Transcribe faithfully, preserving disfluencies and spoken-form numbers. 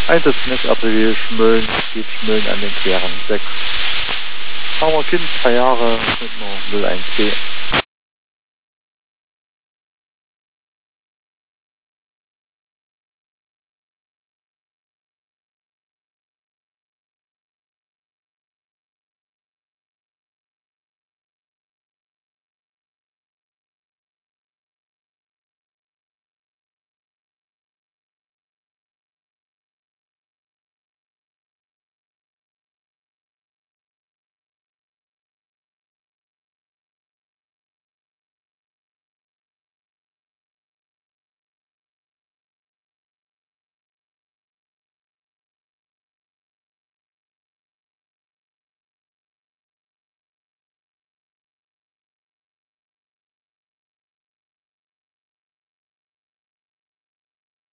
Einsetzen S R T W Schmölln, geht Schmölln an den Queren sechs. Hammer Kind, zwei Jahre, mit einer null eins B.